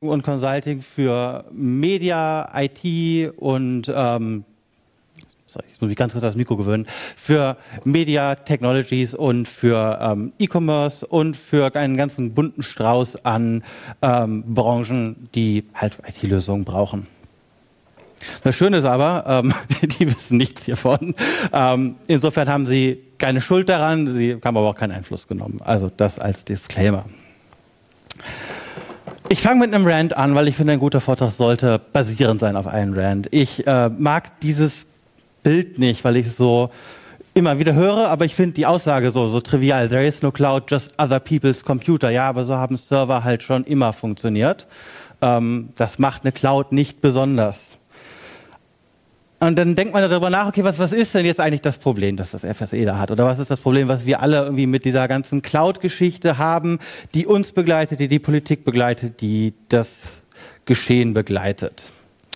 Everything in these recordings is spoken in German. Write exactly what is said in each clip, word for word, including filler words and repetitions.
und Consulting für Media, I T und ähm, sorry, ich muss mich ganz kurz das Mikro gewöhnen, für Media Technologies und für ähm, E-Commerce und für einen ganzen bunten Strauß an ähm, Branchen, die halt I T-Lösungen brauchen. Das Schöne ist aber, ähm, die wissen nichts hiervon. Ähm, insofern haben sie keine Schuld daran, sie haben aber auch keinen Einfluss genommen. Also das als Disclaimer. Ich fange mit einem Rant an, weil ich finde, ein guter Vortrag sollte basierend sein auf einem Rant. Ich äh, mag dieses Bild nicht, weil ich es so immer wieder höre, aber ich finde die Aussage so, so trivial. There is no cloud, just other people's computer. Ja, aber so haben Server halt schon immer funktioniert. Ähm, das macht eine Cloud nicht besonders. Und dann denkt man darüber nach, okay, was, was ist denn jetzt eigentlich das Problem, das das F S E da hat? Oder was ist das Problem, was wir alle irgendwie mit dieser ganzen Cloud-Geschichte haben, die uns begleitet, die die Politik begleitet, die das Geschehen begleitet?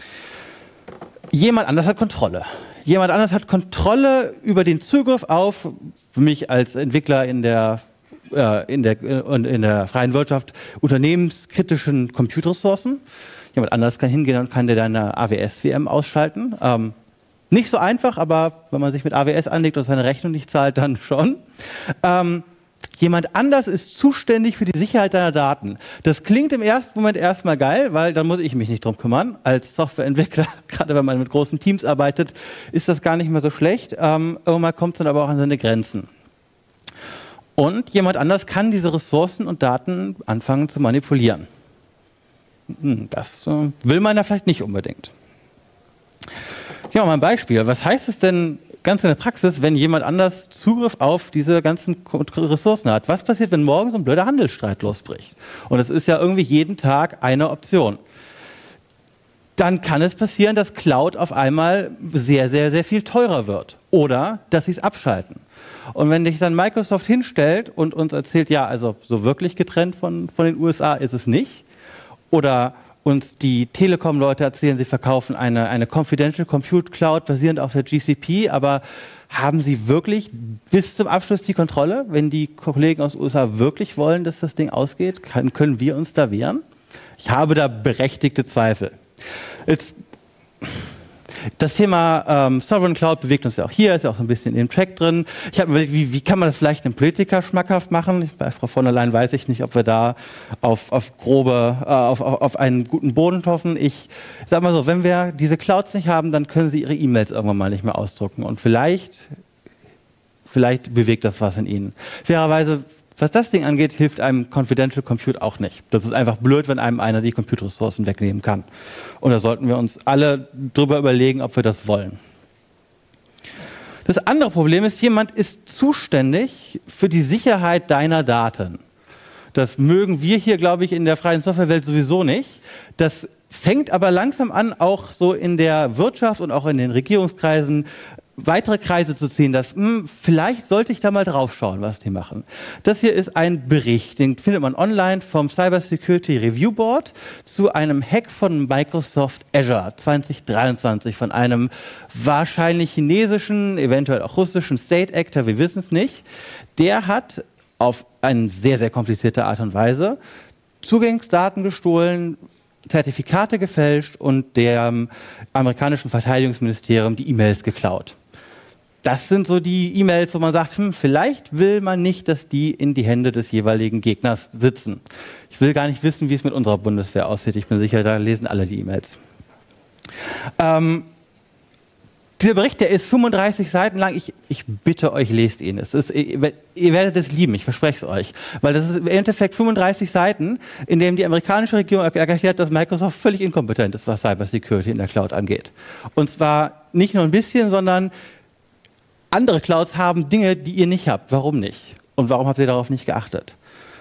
Jemand anders hat Kontrolle. Jemand anders hat Kontrolle über den Zugriff auf, für mich als Entwickler in der, äh, in der, in, in der freien Wirtschaft, unternehmenskritischen Compute-Ressourcen. Jemand anders kann hingehen und kann dir deine A W S-V M ausschalten. Ähm, nicht so einfach, aber wenn man sich mit A W S anlegt und seine Rechnung nicht zahlt, dann schon. Ähm, jemand anders ist zuständig für die Sicherheit deiner Daten. Das klingt im ersten Moment erstmal geil, weil dann muss ich mich nicht drum kümmern. Als Softwareentwickler, gerade wenn man mit großen Teams arbeitet, ist das gar nicht mehr so schlecht. Ähm, irgendwann kommt es dann aber auch an seine Grenzen. Und jemand anders kann diese Ressourcen und Daten anfangen zu manipulieren. Das äh, will man ja vielleicht nicht unbedingt. Ich mache mal ein Beispiel. Was heißt es denn ganz in der Praxis, wenn jemand anders Zugriff auf diese ganzen Ressourcen hat? Was passiert, wenn morgen so ein blöder Handelsstreit losbricht? Und es ist ja irgendwie jeden Tag eine Option. Dann kann es passieren, dass Cloud auf einmal sehr, sehr, sehr viel teurer wird. Oder dass sie es abschalten. Und wenn sich dann Microsoft hinstellt und uns erzählt, ja, also so wirklich getrennt von, von den U S A ist es nicht, oder uns die Telekom-Leute erzählen, sie verkaufen eine, eine Confidential Compute Cloud basierend auf der G C P, aber haben sie wirklich bis zum Abschluss die Kontrolle? Wenn die Kollegen aus den U S A wirklich wollen, dass das Ding ausgeht, kann, können wir uns da wehren? Ich habe da berechtigte Zweifel. Jetzt, das Thema ähm, Sovereign Cloud bewegt uns ja auch hier, ist ja auch so ein bisschen in dem Track drin. Ich habe mir überlegt, wie, wie kann man das vielleicht einem Politiker schmackhaft machen? Bei Frau von der Leyen weiß ich nicht, ob wir da auf, auf grobe, äh, auf, auf, auf einen guten Boden hoffen. Ich sag mal so, wenn wir diese Clouds nicht haben, dann können sie ihre E-Mails irgendwann mal nicht mehr ausdrucken. Und vielleicht, vielleicht bewegt das was in ihnen. Fairerweise, was das Ding angeht, hilft einem Confidential Compute auch nicht. Das ist einfach blöd, wenn einem einer die Compute-Ressourcen wegnehmen kann. Und da sollten wir uns alle drüber überlegen, ob wir das wollen. Das andere Problem ist, jemand ist zuständig für die Sicherheit deiner Daten. Das mögen wir hier, glaube ich, in der freien Softwarewelt sowieso nicht. Das fängt aber langsam an, auch so in der Wirtschaft und auch in den Regierungskreisen weitere Kreise zu ziehen, dass mh, vielleicht sollte ich da mal drauf schauen, was die machen. Das hier ist ein Bericht, den findet man online vom Cyber Security Review Board zu einem Hack von Microsoft Azure zwanzig dreiundzwanzig von einem wahrscheinlich chinesischen, eventuell auch russischen State Actor, wir wissen es nicht. Der hat auf eine sehr, sehr komplizierte Art und Weise Zugangsdaten gestohlen, Zertifikate gefälscht und dem amerikanischen Verteidigungsministerium die E-Mails geklaut. Das sind so die E-Mails, wo man sagt, hm, vielleicht will man nicht, dass die in die Hände des jeweiligen Gegners sitzen. Ich will gar nicht wissen, wie es mit unserer Bundeswehr aussieht. Ich bin sicher, da lesen alle die E-Mails. Ähm, dieser Bericht, der ist fünfunddreißig Seiten lang. Ich, ich bitte euch, lest ihn. Es ist, ihr, ihr werdet es lieben, ich verspreche es euch. Weil das ist im Endeffekt fünfunddreißig Seiten, in dem die amerikanische Regierung erklärt, dass Microsoft völlig inkompetent ist, was Cybersecurity in der Cloud angeht. Und zwar nicht nur ein bisschen, sondern andere Clouds haben Dinge, die ihr nicht habt. Warum nicht? Und warum habt ihr darauf nicht geachtet?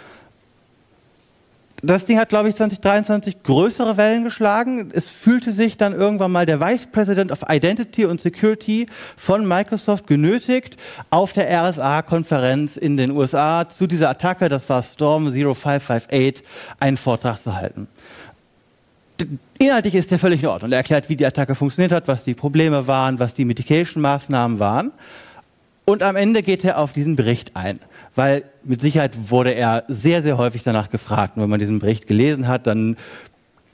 Das Ding hat, glaube ich, zwanzig dreiundzwanzig größere Wellen geschlagen. Es fühlte sich dann irgendwann mal der Vice President of Identity und Security von Microsoft genötigt, auf der R S A-Konferenz in den U S A zu dieser Attacke, das war Storm null fünf fünf acht, einen Vortrag zu halten. Inhaltlich ist der völlig in Ordnung. Er erklärt, wie die Attacke funktioniert hat, was die Probleme waren, was die Mitigation-Maßnahmen waren. Und am Ende geht er auf diesen Bericht ein. Weil mit Sicherheit wurde er sehr, sehr häufig danach gefragt. Und wenn man diesen Bericht gelesen hat, dann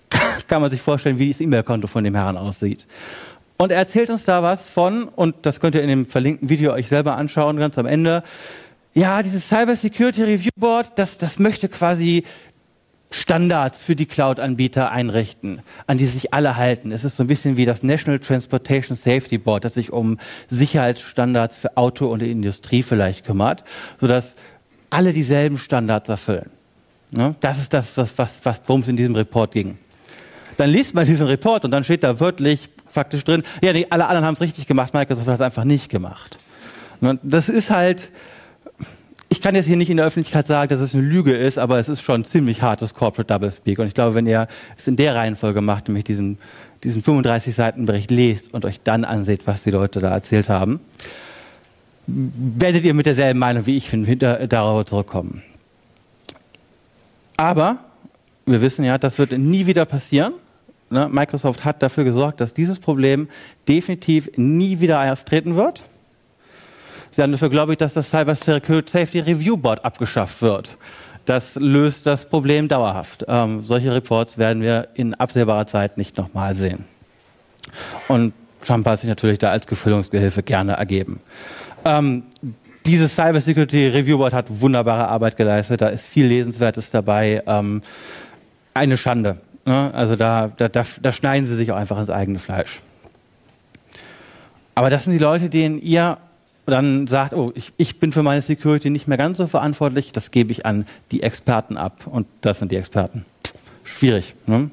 kann man sich vorstellen, wie das E-Mail-Konto von dem Herrn aussieht. Und er erzählt uns da was von, und das könnt ihr in dem verlinkten Video euch selber anschauen, ganz am Ende. Ja, dieses Cyber Security Review Board, das, das möchte quasi Standards für die Cloud-Anbieter einrichten, an die sich alle halten. Es ist so ein bisschen wie das National Transportation Safety Board, das sich um Sicherheitsstandards für Auto und die Industrie vielleicht kümmert, sodass alle dieselben Standards erfüllen. Ne? Das ist das, was, was, was, worum es in diesem Report ging. Dann liest man diesen Report und dann steht da wörtlich faktisch drin, ja, nee, alle anderen haben es richtig gemacht, Microsoft hat es einfach nicht gemacht. Und das ist halt, ich kann jetzt hier nicht in der Öffentlichkeit sagen, dass es eine Lüge ist, aber es ist schon ziemlich hartes Corporate Doublespeak. Und ich glaube, wenn ihr es in der Reihenfolge macht, nämlich diesen, diesen fünfunddreißig Seiten Bericht lest und euch dann anseht, was die Leute da erzählt haben, werdet ihr mit derselben Meinung wie ich hinter, darauf zurückkommen. Aber wir wissen ja, das wird nie wieder passieren. Ne? Microsoft hat dafür gesorgt, dass dieses Problem definitiv nie wieder auftreten wird. Sie haben dafür, glaube ich, dass das Cyber Safety Review Board abgeschafft wird. Das löst das Problem dauerhaft. Ähm, solche Reports werden wir in absehbarer Zeit nicht nochmal sehen. Und Trump hat sich natürlich da als Gefüllungsgehilfe gerne ergeben. Ähm, dieses Cyber Security Review Board hat wunderbare Arbeit geleistet. Da ist viel Lesenswertes dabei. Ähm, eine Schande. Ne? Also da, da, da, da schneiden sie sich auch einfach ins eigene Fleisch. Aber das sind die Leute, denen ihr dann sagt, oh, ich, ich bin für meine Security nicht mehr ganz so verantwortlich, das gebe ich an die Experten ab. Und das sind die Experten. Schwierig. Ne?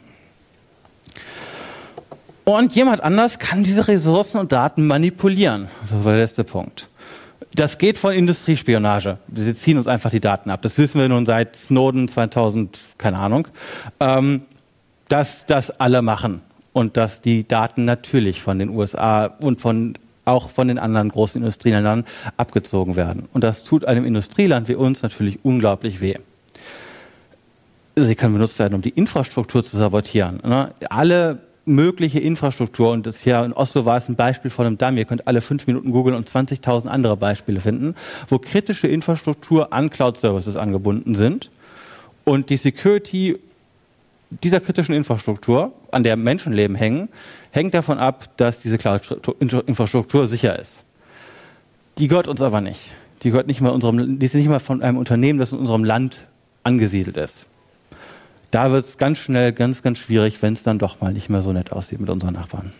Und jemand anders kann diese Ressourcen und Daten manipulieren. Das war der letzte Punkt. Das geht von Industriespionage. Sie ziehen uns einfach die Daten ab. Das wissen wir nun seit Snowden zweitausend, keine Ahnung, ähm, dass das alle machen. Und dass die Daten natürlich von den U S A und von auch von den anderen großen Industrieländern abgezogen werden. Und das tut einem Industrieland wie uns natürlich unglaublich weh. Sie können benutzt werden, um die Infrastruktur zu sabotieren. Ne? Alle mögliche Infrastruktur, und das hier in Oslo war es ein Beispiel von einem Damm, ihr könnt alle fünf Minuten googeln und zwanzigtausend andere Beispiele finden, wo kritische Infrastruktur an Cloud-Services angebunden sind und die Security dieser kritischen Infrastruktur, an der Menschenleben hängen, hängt davon ab, dass diese Cloud-Infrastruktur sicher ist. Die gehört uns aber nicht. Die gehört nicht mal unserem, die ist nicht mal von einem Unternehmen, das in unserem Land angesiedelt ist. Da wird es ganz schnell ganz, ganz schwierig, wenn es dann doch mal nicht mehr so nett aussieht mit unseren Nachbarn.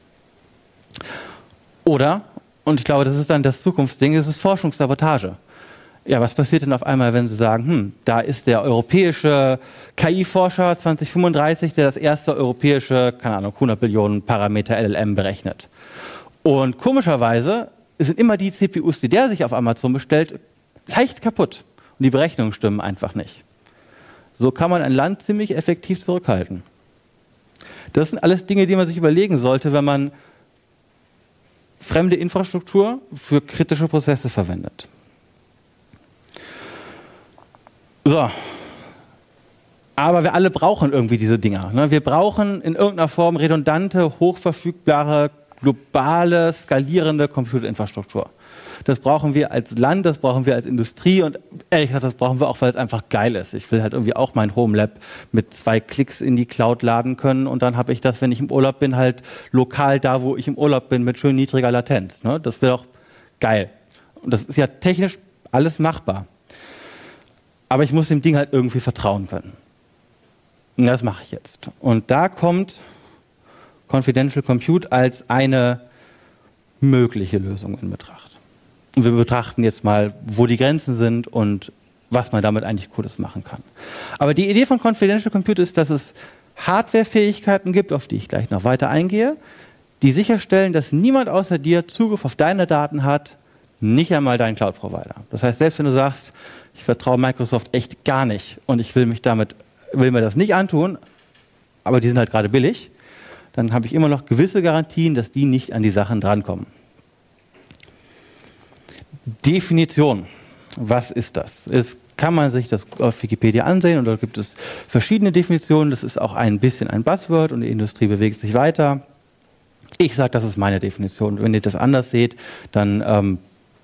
Oder, und ich glaube, das ist dann das Zukunftsding, es ist Forschungssabotage. Ja, was passiert denn auf einmal, wenn Sie sagen, hm, da ist der europäische K I-Forscher zwanzig fünfunddreißig, der das erste europäische, keine Ahnung, hundert Billionen Parameter L L M berechnet. Und komischerweise sind immer die C P Us, die der sich auf Amazon bestellt, leicht kaputt. Und die Berechnungen stimmen einfach nicht. So kann man ein Land ziemlich effektiv zurückhalten. Das sind alles Dinge, die man sich überlegen sollte, wenn man fremde Infrastruktur für kritische Prozesse verwendet. So, aber wir alle brauchen irgendwie diese Dinger. Ne? Wir brauchen in irgendeiner Form redundante, hochverfügbare, globale, skalierende Computerinfrastruktur. Das brauchen wir als Land, das brauchen wir als Industrie und ehrlich gesagt, das brauchen wir auch, weil es einfach geil ist. Ich will halt irgendwie auch mein Home Lab mit zwei Klicks in die Cloud laden können und dann habe ich das, wenn ich im Urlaub bin, halt lokal da, wo ich im Urlaub bin, mit schön niedriger Latenz. Ne? Das wäre doch geil. Und das ist ja technisch alles machbar. Aber ich muss dem Ding halt irgendwie vertrauen können. Und das mache ich jetzt. Und da kommt Confidential Compute als eine mögliche Lösung in Betracht. Und wir betrachten jetzt mal, wo die Grenzen sind und was man damit eigentlich Cooles machen kann. Aber die Idee von Confidential Compute ist, dass es Hardwarefähigkeiten gibt, auf die ich gleich noch weiter eingehe, die sicherstellen, dass niemand außer dir Zugriff auf deine Daten hat, nicht einmal dein Cloud-Provider. Das heißt, selbst wenn du sagst, ich vertraue Microsoft echt gar nicht und ich will mich damit, will mir das nicht antun, aber die sind halt gerade billig, dann habe ich immer noch gewisse Garantien, dass die nicht an die Sachen drankommen. Definition. Was ist das? Es kann man sich das auf Wikipedia ansehen und dort gibt es verschiedene Definitionen. Das ist auch ein bisschen ein Buzzword und die Industrie bewegt sich weiter. Ich sage, das ist meine Definition. Wenn ihr das anders seht, dann ähm,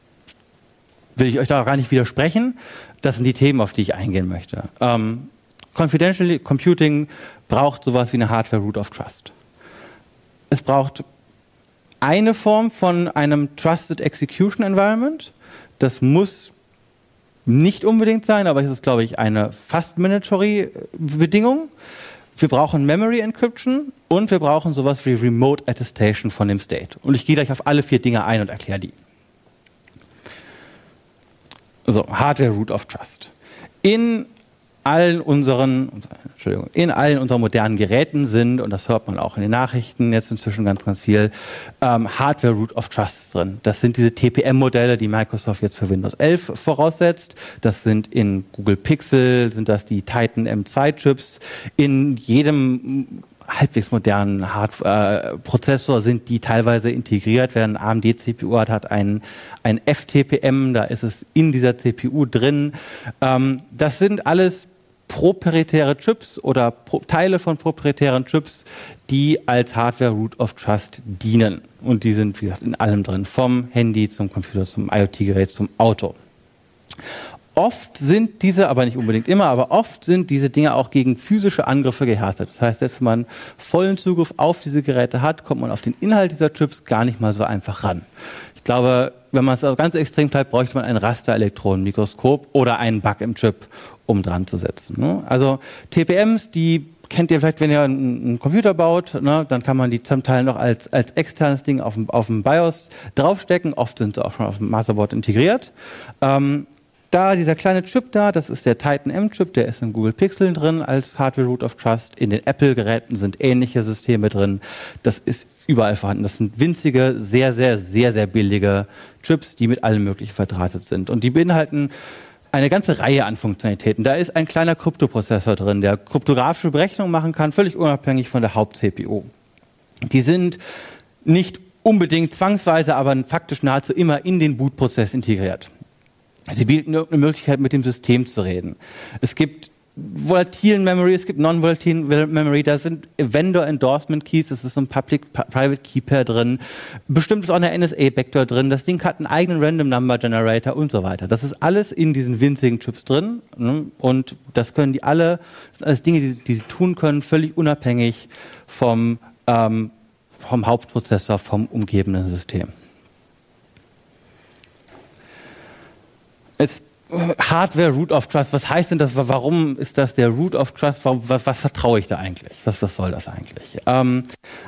will ich euch da auch gar nicht widersprechen. Das sind die Themen, auf die ich eingehen möchte. Ähm, Confidential Computing braucht sowas wie eine Hardware Root of Trust. Es braucht eine Form von einem Trusted Execution Environment. Das muss nicht unbedingt sein, aber es ist, glaube ich, eine fast mandatory Bedingung. Wir brauchen Memory Encryption und wir brauchen sowas wie Remote Attestation von dem State. Und ich gehe gleich auf alle vier Dinge ein und erkläre die. So, Hardware Root of Trust. In allen unseren, Entschuldigung, in allen unseren modernen Geräten sind, und das hört man auch in den Nachrichten jetzt inzwischen ganz, ganz viel, ähm, Hardware Root of Trust drin. Das sind diese T P M-Modelle, die Microsoft jetzt für Windows elf voraussetzt. Das sind in Google Pixel, sind das die Titan M zwei Chips. In jedem halbwegs modernen Hard-Prozessor äh, sind die teilweise integriert. Wer eine A M D-C P U hat, hat ein, ein F T P M, da ist es in dieser C P U drin. Ähm, das sind alles proprietäre Chips oder pro Teile von proprietären Chips, die als Hardware Root of Trust dienen. Und die sind, wie gesagt, in allem drin, vom Handy zum Computer, zum IoT-Gerät, zum Auto. Oft sind diese, aber nicht unbedingt immer, aber oft sind diese Dinge auch gegen physische Angriffe gehärtet. Das heißt, selbst wenn man vollen Zugriff auf diese Geräte hat, kommt man auf den Inhalt dieser Chips gar nicht mal so einfach ran. Ich glaube, wenn man es also ganz extrem bleibt, bräuchte man ein Rasterelektronenmikroskop oder einen Bug im Chip, um dran zu setzen. Also T P Ms, die kennt ihr vielleicht, wenn ihr einen Computer baut, ne, dann kann man die zum Teil noch als, als externes Ding auf dem, auf dem BIOS draufstecken. Oft sind sie auch schon auf dem Motherboard integriert. Ähm, Da, dieser kleine Chip da, das ist der Titan M-Chip, der ist in Google Pixel drin als Hardware Root of Trust. In den Apple-Geräten sind ähnliche Systeme drin. Das ist überall vorhanden. Das sind winzige, sehr, sehr, sehr, sehr billige Chips, die mit allem Möglichen verdrahtet sind. Und die beinhalten eine ganze Reihe an Funktionalitäten. Da ist ein kleiner Kryptoprozessor drin, der kryptografische Berechnungen machen kann, völlig unabhängig von der Haupt-C P U. Die sind nicht unbedingt zwangsweise, aber faktisch nahezu immer in den Bootprozess integriert. Sie bieten eine Möglichkeit, mit dem System zu reden. Es gibt volatilen Memory, es gibt non-volatilen Memory, da sind Vendor Endorsement Keys, das ist so ein Public-Private Key Pair drin. Bestimmt ist auch eine N S A-Vector drin, das Ding hat einen eigenen Random Number Generator und so weiter. Das ist alles in diesen winzigen Chips drin, ne? Und das können die alle, das sind alles Dinge, die, die sie tun können, völlig unabhängig vom, ähm, vom Hauptprozessor, vom umgebenden System. Jetzt Hardware Root of Trust, was heißt denn das? Warum ist das der Root of Trust? Warum, was, was vertraue ich da eigentlich? Was, was soll das eigentlich? Ähm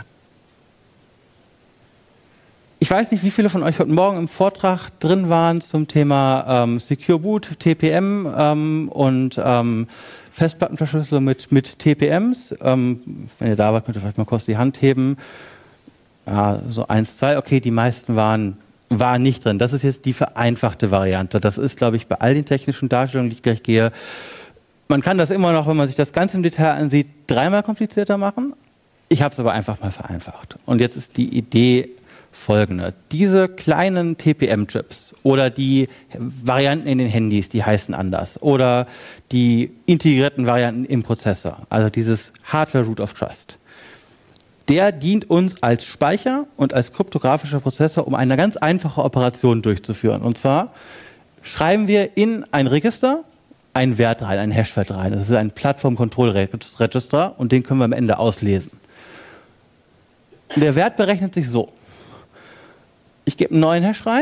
ich weiß nicht, wie viele von euch heute Morgen im Vortrag drin waren zum Thema ähm, Secure Boot, T P M ähm, und ähm, Festplattenverschlüsselung mit, mit T P Ms. Ähm, wenn ihr da wart, könnt ihr vielleicht mal kurz die Hand heben. Ja, so eins, zwei, okay, die meisten waren war nicht drin. Das ist jetzt die vereinfachte Variante. Das ist, glaube ich, bei all den technischen Darstellungen, die ich gleich gehe, man kann das immer noch, wenn man sich das ganz im Detail ansieht, dreimal komplizierter machen. Ich habe es aber einfach mal vereinfacht. Und jetzt ist die Idee folgende. Diese kleinen T P M-Chips oder die Varianten in den Handys, die heißen anders, oder die integrierten Varianten im Prozessor, also dieses Hardware Root of Trust, der dient uns als Speicher und als kryptografischer Prozessor, um eine ganz einfache Operation durchzuführen. Und zwar schreiben wir in ein Register einen Wert rein, einen Hashwert rein. Das ist ein Plattform-Control-Register und den können wir am Ende auslesen. Und der Wert berechnet sich so. Ich gebe einen neuen Hash rein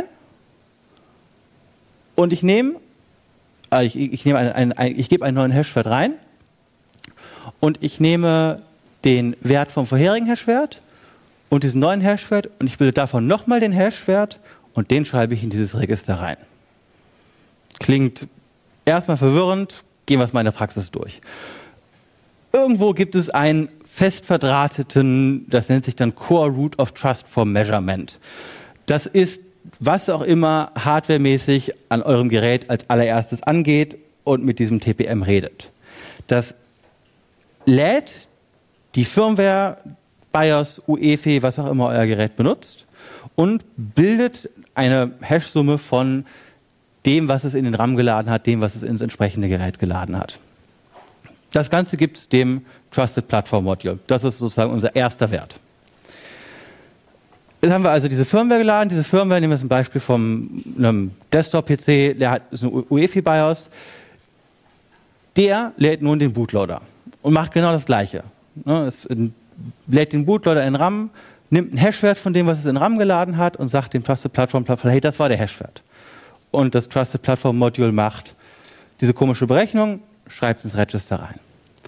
und ich nehme, äh, ich, ich, nehme einen, einen, ein, ich gebe einen neuen Hashwert rein und ich nehme den Wert vom vorherigen Hashwert und diesen neuen Hashwert und ich bilde davon nochmal den Hashwert und den schreibe ich in dieses Register rein. Klingt erstmal verwirrend, gehen wir es mal in der Praxis durch. Irgendwo gibt es einen fest verdrahteten, das nennt sich dann Core Root of Trust for Measurement. Das ist, was auch immer hardwaremäßig an eurem Gerät als allererstes angeht und mit diesem T P M redet. Das lädt die Firmware, BIOS, U E F I, was auch immer euer Gerät benutzt und bildet eine Hash-Summe von dem, was es in den RAM geladen hat, dem, was es ins entsprechende Gerät geladen hat. Das Ganze gibt es dem Trusted Platform Module. Das ist sozusagen unser erster Wert. Jetzt haben wir also diese Firmware geladen. Diese Firmware, nehmen wir zum Beispiel von einem Desktop-P C, der hat ist eine U E F I BIOS. der lädt nun den Bootloader und macht genau das Gleiche. Ne, es lädt den Bootloader in RAM, nimmt einen Hashwert von dem, was es in RAM geladen hat und sagt dem Trusted Platform Platform, hey, das war der Hashwert. Und das Trusted Platform Module macht diese komische Berechnung, schreibt es ins Register rein.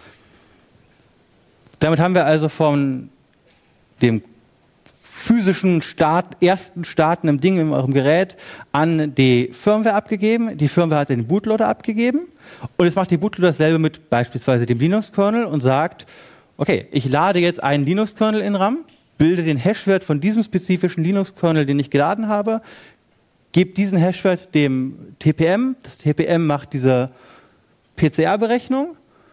Damit haben wir also von dem physischen Start, ersten Starten im Ding in eurem Gerät an die Firmware abgegeben. Die Firmware hat den Bootloader abgegeben und jetzt macht die Bootloader dasselbe mit beispielsweise dem Linux-Kernel und sagt, okay, ich lade jetzt einen Linux-Kernel in RAM, bilde den Hashwert von diesem spezifischen Linux-Kernel, den ich geladen habe, gebe diesen Hashwert dem T P M, das T P M macht diese P C R-Berechnung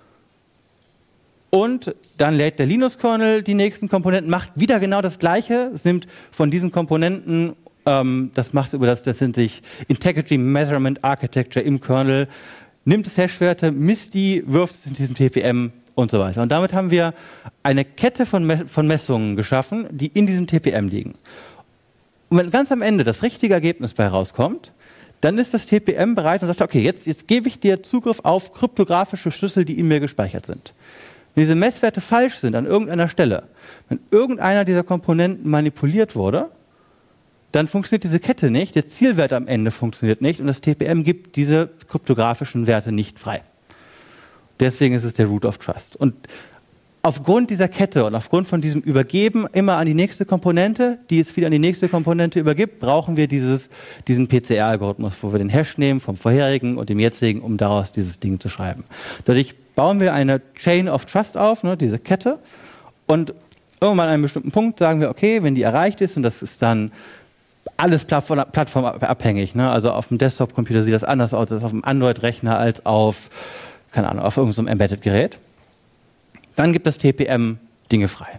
und dann lädt der Linux-Kernel die nächsten Komponenten, macht wieder genau das Gleiche. Es nimmt von diesen Komponenten, ähm, das macht über das, das sind sich Integrity Measurement Architecture im Kernel, nimmt es Hashwerte, misst die, wirft es in diesem T P M und so weiter. Und damit haben wir eine Kette von, Me- von Messungen geschaffen, die in diesem T P M liegen. Und wenn ganz am Ende das richtige Ergebnis bei rauskommt, dann ist das T P M bereit und sagt, okay, jetzt, jetzt gebe ich dir Zugriff auf kryptografische Schlüssel, die in mir gespeichert sind. Wenn diese Messwerte falsch sind an irgendeiner Stelle, wenn irgendeiner dieser Komponenten manipuliert wurde, dann funktioniert diese Kette nicht, der Zielwert am Ende funktioniert nicht und das T P M gibt diese kryptografischen Werte nicht frei. Deswegen ist es der Root of Trust. Und aufgrund dieser Kette und aufgrund von diesem Übergeben immer an die nächste Komponente, die es wieder an die nächste Komponente übergibt, brauchen wir dieses, diesen P C R-Algorithmus, wo wir den Hash nehmen vom vorherigen und dem jetzigen, um daraus dieses Ding zu schreiben. Dadurch bauen wir eine Chain of Trust auf, ne, diese Kette, und irgendwann an einem bestimmten Punkt sagen wir, okay, wenn die erreicht ist, und das ist dann alles plattform, plattformabhängig, ne, also auf dem Desktop-Computer sieht das anders aus als auf dem Android-Rechner als auf, keine Ahnung, auf irgendeinem Embedded-Gerät, dann gibt das T P M Dinge frei.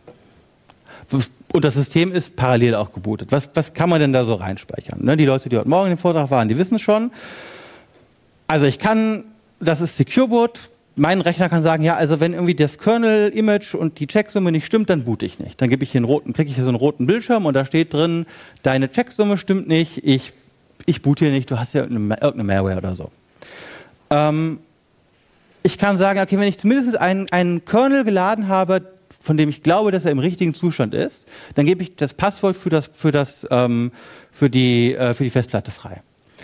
Und das System ist parallel auch gebootet. Was, was kann man denn da so reinspeichern? Ne, die Leute, die heute Morgen im Vortrag waren, die wissen schon. Also ich kann, das ist Secure Boot, mein Rechner kann sagen, ja, also wenn irgendwie das Kernel-Image und die Checksumme nicht stimmt, dann boote ich nicht. Dann gebe ich hier einen roten, klicke ich hier so einen roten Bildschirm und da steht drin, deine Checksumme stimmt nicht, ich, ich boote hier nicht, du hast ja irgendeine, irgendeine Malware oder so. Ähm, ich kann sagen, okay, wenn ich zumindest einen, einen Kernel geladen habe, von dem ich glaube, dass er im richtigen Zustand ist, dann gebe ich das Passwort für, das, für, das, ähm, für, die, äh, für die Festplatte frei.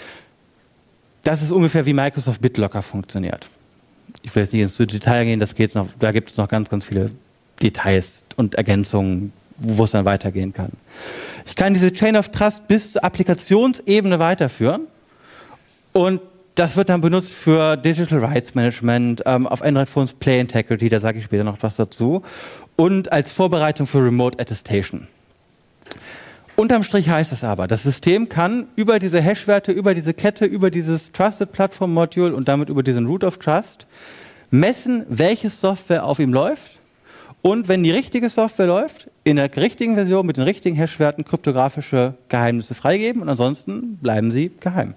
Das ist ungefähr wie Microsoft BitLocker funktioniert. Ich will jetzt nicht ins Detail gehen, das geht's noch, da gibt es noch ganz, ganz viele Details und Ergänzungen, wo es dann weitergehen kann. Ich kann diese Chain of Trust bis zur Applikationsebene weiterführen und das wird dann benutzt für Digital Rights Management, ähm, auf Android-Phones Play Integrity, da sage ich später noch was dazu, und als Vorbereitung für Remote Attestation. Unterm Strich heißt es aber, das System kann über diese Hashwerte, über diese Kette, über dieses Trusted Platform Module und damit über diesen Root of Trust messen, welche Software auf ihm läuft und wenn die richtige Software läuft, in der richtigen Version mit den richtigen Hashwerten kryptografische Geheimnisse freigeben und ansonsten bleiben sie geheim.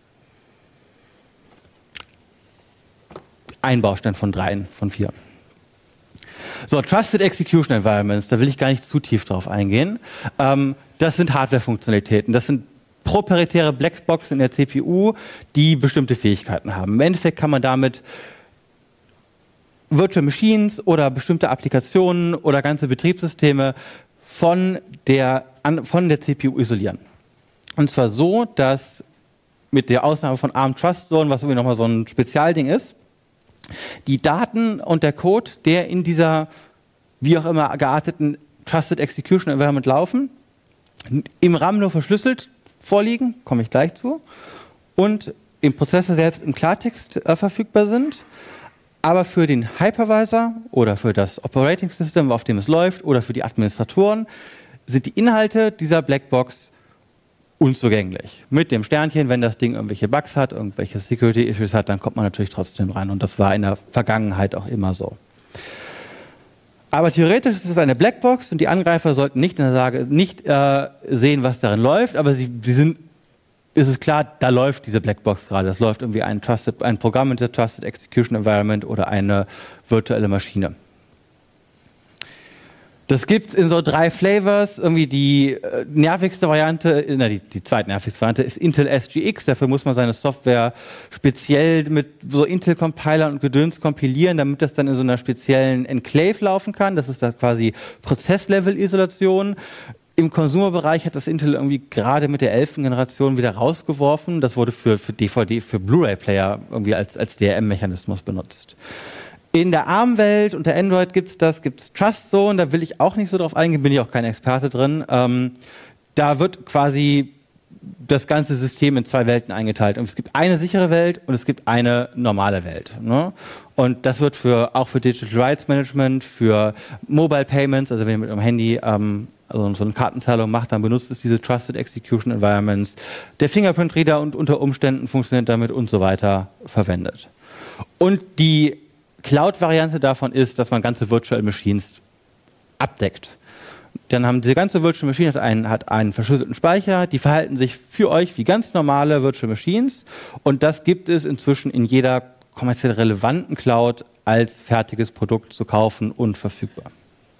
Ein Baustein von dreien, von vier. So, Trusted Execution Environments, da will ich gar nicht zu tief drauf eingehen. Ähm, das sind Hardware-Funktionalitäten. Das sind proprietäre Blackboxen in der C P U, die bestimmte Fähigkeiten haben. Im Endeffekt kann man damit Virtual Machines oder bestimmte Applikationen oder ganze Betriebssysteme von der, an, von der C P U isolieren. Und zwar so, dass mit der Ausnahme von ARM Trust Zone, was irgendwie nochmal so ein Spezialding ist, die Daten und der Code, der in dieser wie auch immer gearteten Trusted Execution Environment laufen, im RAM nur verschlüsselt vorliegen, komme ich gleich zu, und im Prozessor selbst im Klartext äh, verfügbar sind, aber für den Hypervisor oder für das Operating System, auf dem es läuft, oder für die Administratoren sind die Inhalte dieser Blackbox unzugänglich. Mit dem Sternchen, wenn das Ding irgendwelche Bugs hat, irgendwelche Security-Issues hat, dann kommt man natürlich trotzdem rein. Und das war in der Vergangenheit auch immer so. Aber theoretisch ist es eine Blackbox und die Angreifer sollten nicht in der Lage, nicht äh, sehen, was darin läuft, aber sie, sie sind, ist es klar, da läuft diese Blackbox gerade. Das läuft irgendwie ein, Trusted, ein Programm mit der Trusted Execution Environment oder eine virtuelle Maschine. Das gibt's in so drei Flavors. Irgendwie die äh, nervigste Variante, äh, na, die, die zweitnervigste Variante ist Intel S G X. Dafür muss man seine Software speziell mit so Intel-Compilern und Gedöns kompilieren, damit das dann in so einer speziellen Enclave laufen kann. Das ist da quasi Prozesslevel-Isolation. Im Consumer-Bereich hat das Intel irgendwie gerade mit der elften Generation wieder rausgeworfen. Das wurde für, für D V D, für Blu-ray-Player irgendwie als, als D R M-Mechanismus benutzt. In der ARM-Welt und der Android gibt es das, gibt es TrustZone, da will ich auch nicht so drauf eingehen, bin ich auch kein Experte drin. Ähm, da wird quasi das ganze System in zwei Welten eingeteilt. Und es gibt eine sichere Welt und es gibt eine normale Welt. Ne? Und das wird für, auch für Digital Rights Management, für Mobile Payments, also wenn ihr mit eurem Handy ähm, also so eine Kartenzahlung macht, dann benutzt es diese Trusted Execution Environments. Der Fingerprint Reader und unter Umständen funktioniert damit und so weiter verwendet. Und die Cloud-Variante davon ist, dass man ganze Virtual Machines abdeckt. Dann haben diese ganze Virtual Machine hat einen, hat einen verschlüsselten Speicher, die verhalten sich für euch wie ganz normale Virtual Machines und das gibt es inzwischen in jeder kommerziell relevanten Cloud als fertiges Produkt zu kaufen und verfügbar.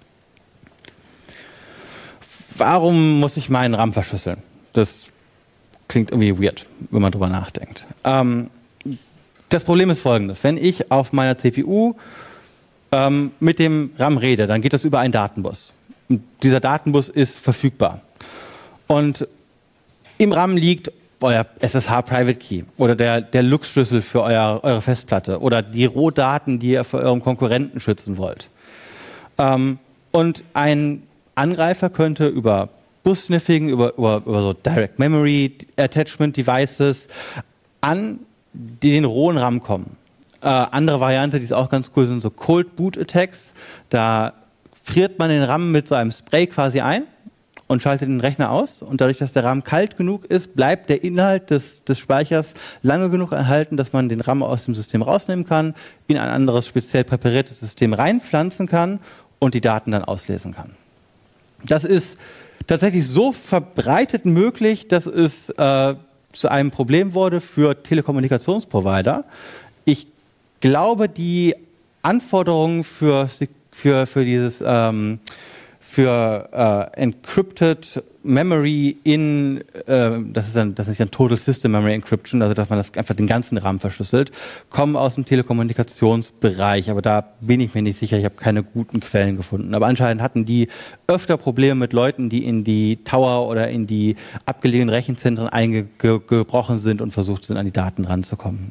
Warum muss ich meinen RAM verschlüsseln? Das klingt irgendwie weird, wenn man drüber nachdenkt. Ähm, Das Problem ist folgendes, wenn ich auf meiner C P U ähm, mit dem RAM rede, dann geht das über einen Datenbus. Und dieser Datenbus ist verfügbar. Und im RAM liegt euer S S H Private Key oder der, der L U X-Schlüssel für euer, eure Festplatte oder die Rohdaten, die ihr für euren Konkurrenten schützen wollt. Ähm, und ein Angreifer könnte über Bus-Sniffing, über, über, über so Direct Memory Attachment Devices an die den rohen RAM kommen. Äh, andere Variante, die ist auch ganz cool, sind so Cold Boot Attacks. Da friert man den RAM mit so einem Spray quasi ein und schaltet den Rechner aus. Und dadurch, dass der RAM kalt genug ist, bleibt der Inhalt des, des Speichers lange genug erhalten, dass man den RAM aus dem System rausnehmen kann, in ein anderes speziell präpariertes System reinpflanzen kann und die Daten dann auslesen kann. Das ist tatsächlich so verbreitet möglich, dass es äh, zu einem Problem wurde für Telekommunikationsprovider. Ich glaube, die Anforderungen für, für, für dieses ähm, für äh, Encrypted Memory in, äh, das ist dann, das ist dann Total System Memory Encryption, also dass man das einfach den ganzen RAM verschlüsselt, kommen aus dem Telekommunikationsbereich, aber da bin ich mir nicht sicher, ich habe keine guten Quellen gefunden. Aber anscheinend hatten die öfter Probleme mit Leuten, die in die Tower oder in die abgelegenen Rechenzentren eingebrochen sind und versucht sind, an die Daten ranzukommen.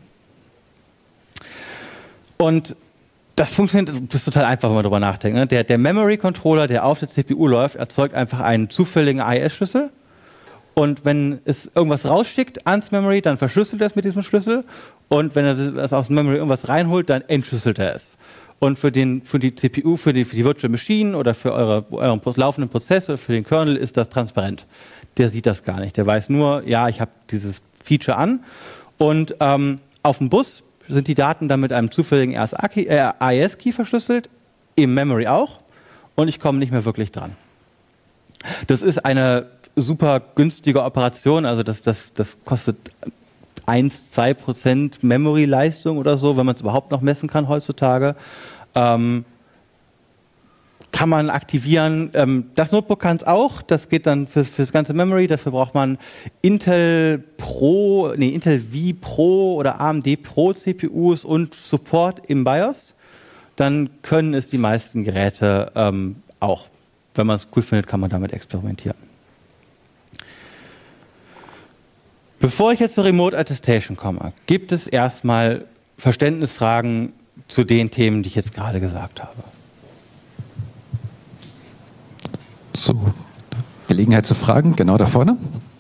Und das funktioniert, das ist total einfach, wenn man darüber nachdenkt. Ne? Der, der Memory-Controller, der auf der C P U läuft, erzeugt einfach einen zufälligen I S-Schlüssel. Und wenn es irgendwas rausschickt ans Memory, dann verschlüsselt er es mit diesem Schlüssel. Und wenn er es aus dem Memory irgendwas reinholt, dann entschlüsselt er es. Und für, den, für die C P U, für die, für die Virtual Machine oder für eure, euren laufenden Prozess oder für den Kernel ist das transparent. Der sieht das gar nicht. Der weiß nur, ja, ich habe dieses Feature an. Und ähm, auf dem Bus sind die Daten dann mit einem zufälligen A E S-Key verschlüsselt, im Memory auch, und ich komme nicht mehr wirklich dran. Das ist eine super günstige Operation, also das, das, das kostet eins bis zwei Prozent Memory-Leistung oder so, wenn man es überhaupt noch messen kann heutzutage. Ähm, kann man aktivieren. Ähm, das Notebook kann es auch, das geht dann für, für das ganze Memory, dafür braucht man Intel Pro, nee, Intel V Pro oder A M D Pro C P Us und Support im BIOS. Dann können es die meisten Geräte ähm, auch. Wenn man es cool findet, kann man damit experimentieren. Bevor ich jetzt zur Remote Attestation komme, gibt es erstmal Verständnisfragen zu den Themen, die ich jetzt gerade gesagt habe. So, Gelegenheit zu fragen, genau da vorne.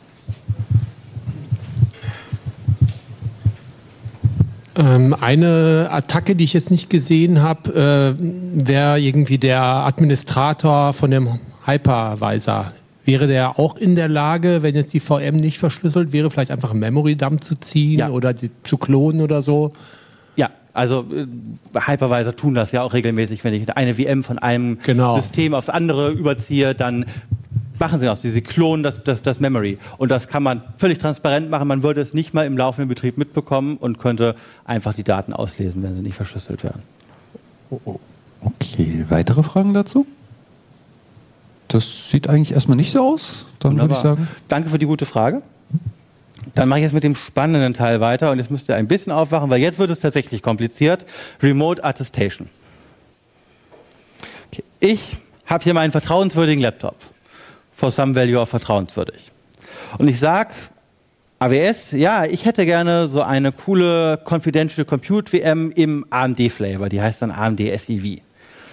Ähm, eine Attacke, die ich jetzt nicht gesehen habe, äh, wäre irgendwie der Administrator von dem Hypervisor. Wäre der auch in der Lage, wenn jetzt die V M nicht verschlüsselt wäre, vielleicht einfach einen Memory-Dump zu ziehen ja. oder die, zu klonen oder so? Ja, also äh, Hypervisor tun das ja auch regelmäßig, wenn ich eine V M von einem genau. System aufs andere überziehe, dann machen sie das, sie klonen das, das, das Memory. Und das kann man völlig transparent machen, man würde es nicht mal im laufenden Betrieb mitbekommen und könnte einfach die Daten auslesen, wenn sie nicht verschlüsselt werden. Oh, oh. Okay, weitere Fragen dazu? Das sieht eigentlich erstmal nicht so aus, dann würde ich sagen. Danke für die gute Frage. Dann mache ich jetzt mit dem spannenden Teil weiter und jetzt müsst ihr ein bisschen aufwachen, weil jetzt wird es tatsächlich kompliziert. Remote Attestation. Okay. Ich habe hier meinen vertrauenswürdigen Laptop. For some value of vertrauenswürdig. Und ich sage, A W S, ja, ich hätte gerne so eine coole Confidential Compute V M im A M D-Flavor, die heißt dann A M D S E V.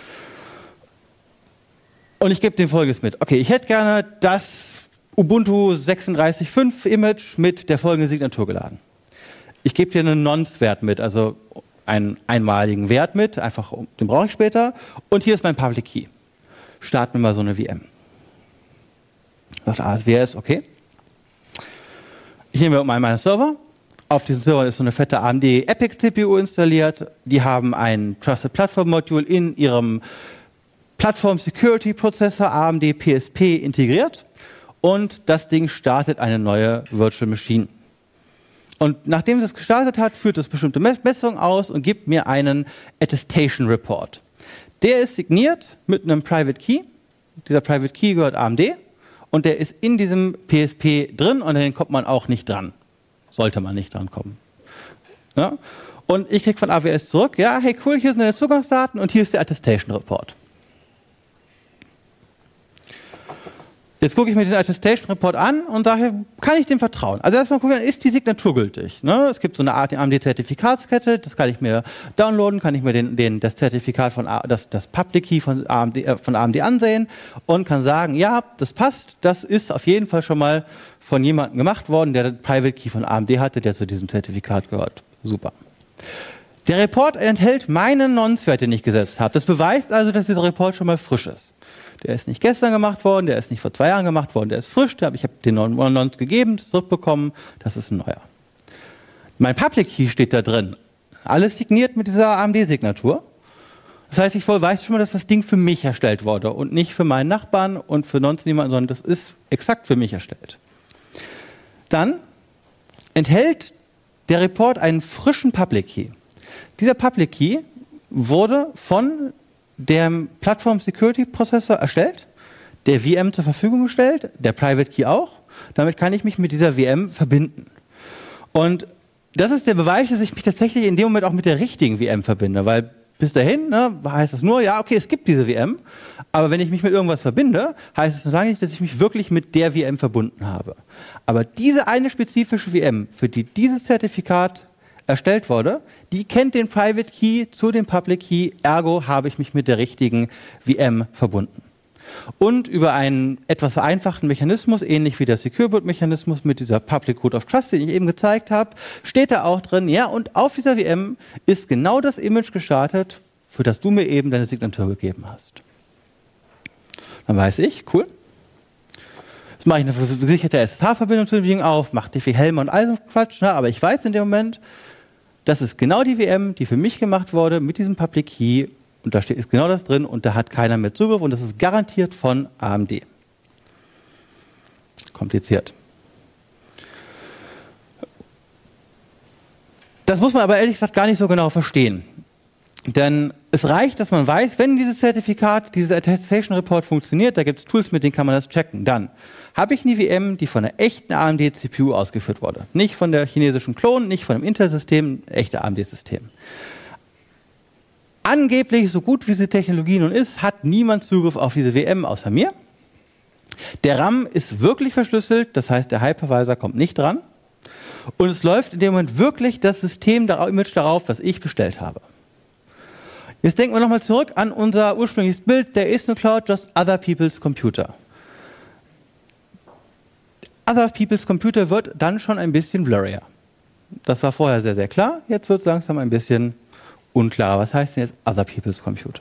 Und ich gebe dem Folgendes mit. Okay, ich hätte gerne das Ubuntu sechsunddreißig Punkt fünf Image mit der folgenden Signatur geladen. Ich gebe dir einen Nonce-Wert mit, also einen einmaligen Wert mit, einfach, den brauche ich später. Und hier ist mein Public Key. Starten wir mal so eine V M. Sagt A W S, okay. Ich nehme mal meinen Server. Auf diesem Server ist so eine fette A M D Epic C P U installiert. Die haben ein Trusted Platform Module in ihrem Platform Security Prozessor A M D P S P integriert. Und das Ding startet eine neue Virtual Machine. Und nachdem es gestartet hat, führt es bestimmte Messungen aus und gibt mir einen Attestation Report. Der ist signiert mit einem Private Key. Dieser Private Key gehört A M D. Und der ist in diesem P S P drin und an den kommt man auch nicht dran. Sollte man nicht dran kommen. Ja? Und ich kriege von A W S zurück, ja, hey cool, hier sind deine Zugangsdaten und hier ist der Attestation Report. Jetzt gucke ich mir den Attestation Report an und sage, kann ich dem vertrauen? Also erstmal gucken, ist die Signatur gültig? Ne? Es gibt so eine Art A M D-Zertifikatskette, das kann ich mir downloaden, kann ich mir den, den, das Zertifikat von A, das, das Public Key von A M D, äh, von A M D ansehen und kann sagen, ja, das passt, das ist auf jeden Fall schon mal von jemandem gemacht worden, der den Private Key von A M D hatte, der zu diesem Zertifikat gehört. Super. Der Report enthält meinen Nonce-Wert, den ich gesetzt habe. Das beweist also, dass dieser Report schon mal frisch ist. Der ist nicht gestern gemacht worden, der ist nicht vor zwei Jahren gemacht worden, der ist frisch, ich habe den Nonce gegeben, zurückbekommen, das ist ein neuer. Mein Public Key steht da drin, alles signiert mit dieser A M D-Signatur. Das heißt, ich weiß schon mal, dass das Ding für mich erstellt wurde und nicht für meinen Nachbarn und für sonst niemanden, sondern das ist exakt für mich erstellt. Dann enthält der Report einen frischen Public Key. Dieser Public Key wurde von dem Platform Security Prozessor erstellt, der V M zur Verfügung gestellt, der Private Key auch. Damit kann ich mich mit dieser V M verbinden. Und das ist der Beweis, dass ich mich tatsächlich in dem Moment auch mit der richtigen V M verbinde, weil bis dahin ne, heißt es nur, ja, okay, es gibt diese V M, aber wenn ich mich mit irgendwas verbinde, heißt es noch lange nicht, dass ich mich wirklich mit der V M verbunden habe. Aber diese eine spezifische V M, für die dieses Zertifikat erstellt wurde, die kennt den Private Key zu dem Public Key, ergo habe ich mich mit der richtigen V M verbunden. Und über einen etwas vereinfachten Mechanismus, ähnlich wie der Secure Boot Mechanismus mit dieser Public Root of Trust, den ich eben gezeigt habe, steht da auch drin, ja, und auf dieser V M ist genau das Image gestartet, für das du mir eben deine Signatur gegeben hast. Dann weiß ich, cool. Jetzt mache ich eine gesicherte S S H-Verbindung zu dem Ding auf, mache Diffie-Hellman und all so Quatsch, ne, aber ich weiß in dem Moment, das ist genau die V M, die für mich gemacht wurde mit diesem Public Key und da steht ist genau das drin und da hat keiner mehr Zugriff und das ist garantiert von A M D. Kompliziert. Das muss man aber ehrlich gesagt gar nicht so genau verstehen. Denn es reicht, dass man weiß, wenn dieses Zertifikat, dieses Attestation Report funktioniert, da gibt es Tools, mit denen kann man das checken. Dann habe ich eine V M, die von einer echten A M D-C P U ausgeführt wurde. Nicht von der chinesischen Klon, nicht von einem Intel-System, ein echtes A M D-System. Angeblich, so gut wie diese Technologie nun ist, hat niemand Zugriff auf diese V M außer mir. Der RAM ist wirklich verschlüsselt, das heißt, der Hypervisor kommt nicht dran. Und es läuft in dem Moment wirklich das System, das Image darauf, was ich bestellt habe. Jetzt denken wir nochmal zurück an unser ursprüngliches Bild. There is no cloud, just other people's computer. Other people's computer wird dann schon ein bisschen blurrier. Das war vorher sehr, sehr klar. Jetzt wird es langsam ein bisschen unklarer. Was heißt denn jetzt other people's computer?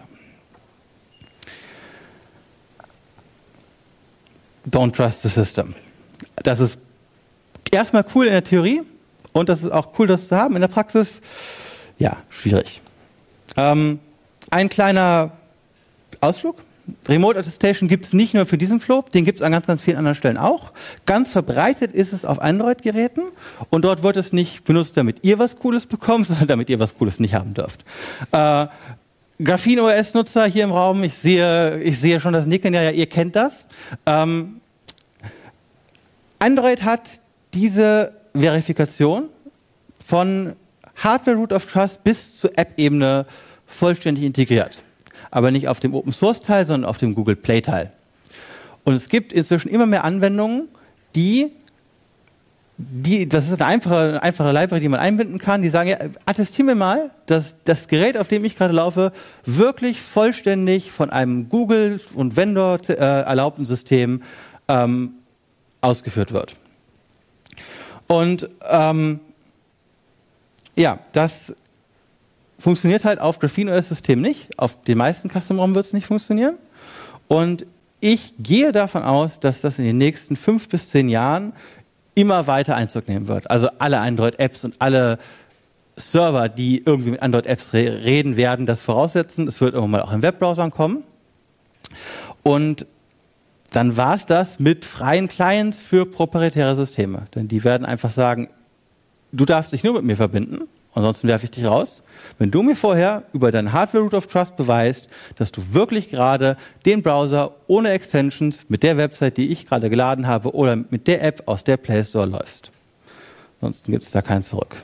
Don't trust the system. Das ist erstmal cool in der Theorie und das ist auch cool, das zu haben. In der Praxis, ja, schwierig. Ähm, ein kleiner Ausflug. Remote Attestation gibt es nicht nur für diesen Flow, den gibt es an ganz, ganz vielen anderen Stellen auch. Ganz verbreitet ist es auf Android-Geräten und dort wird es nicht benutzt, damit ihr was Cooles bekommt, sondern damit ihr was Cooles nicht haben dürft. Äh, Graphene O S-Nutzer hier im Raum, ich sehe, ich sehe schon das Nicken, ja, ja, ihr kennt das. Ähm, Android hat diese Verifikation von Hardware Root of Trust bis zur App-Ebene vollständig integriert. Aber nicht auf dem Open-Source-Teil, sondern auf dem Google Play-Teil. Und es gibt inzwischen immer mehr Anwendungen, die, die das ist eine einfache, eine einfache Library, die man einbinden kann, die sagen, ja, attestier mir mal, dass das Gerät, auf dem ich gerade laufe, wirklich vollständig von einem Google- und Vendor äh, erlaubten System ähm, ausgeführt wird. Und ähm, ja, das funktioniert halt auf Graphene O S-Systemen nicht. Auf den meisten Custom-ROM wird es nicht funktionieren. Und ich gehe davon aus, dass das in den nächsten fünf bis zehn Jahren immer weiter Einzug nehmen wird. Also alle Android-Apps und alle Server, die irgendwie mit Android-Apps re- reden, werden das voraussetzen. Es wird irgendwann mal auch in Webbrowsern kommen. Und dann war es das mit freien Clients für proprietäre Systeme. Denn die werden einfach sagen, du darfst dich nur mit mir verbinden, ansonsten werfe ich dich raus. Wenn du mir vorher über deinen Hardware Root of Trust beweist, dass du wirklich gerade den Browser ohne Extensions mit der Website, die ich gerade geladen habe, oder mit der App aus der Play Store läufst. Ansonsten gibt es da kein Zurück.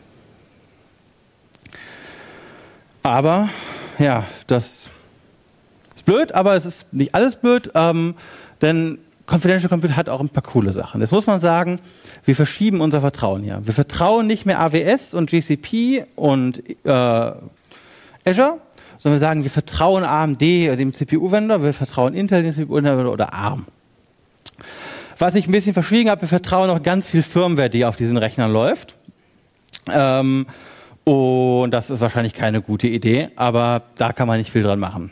Aber, ja, das ist blöd, aber es ist nicht alles blöd, ähm, denn Confidential Computing hat auch ein paar coole Sachen. Das muss man sagen, wir verschieben unser Vertrauen hier. Wir vertrauen nicht mehr A W S und G C P und äh, Azure, sondern wir sagen, wir vertrauen A M D, dem C P U-Vendor, wir vertrauen Intel, dem C P U-Vendor oder ARM. Was ich ein bisschen verschwiegen habe, wir vertrauen auch ganz viel Firmware, die auf diesen Rechnern läuft. Ähm, und das ist wahrscheinlich keine gute Idee, aber da kann man nicht viel dran machen.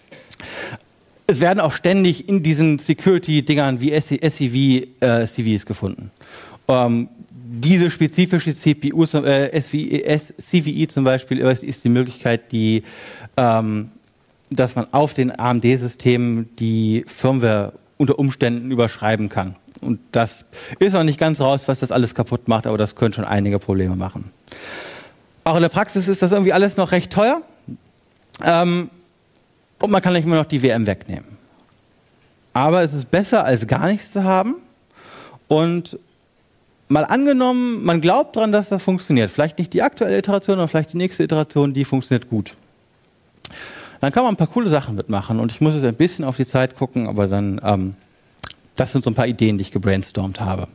Es werden auch ständig in diesen Security-Dingern wie S C V äh, C Vs gefunden. Ähm, diese spezifische C P U, äh, S C V I zum Beispiel, ist die Möglichkeit, die, ähm, dass man auf den A M D-Systemen die Firmware unter Umständen überschreiben kann. Und das ist noch nicht ganz raus, was das alles kaputt macht, aber das könnte schon einige Probleme machen. Auch in der Praxis ist das irgendwie alles noch recht teuer. Ähm, Und man kann nicht immer noch die W M wegnehmen. Aber es ist besser, als gar nichts zu haben. Und mal angenommen, man glaubt daran, dass das funktioniert. Vielleicht nicht die aktuelle Iteration, aber vielleicht die nächste Iteration, die funktioniert gut. Dann kann man ein paar coole Sachen mitmachen. Und ich muss jetzt ein bisschen auf die Zeit gucken, aber dann, ähm, das sind so ein paar Ideen, die ich gebrainstormt habe.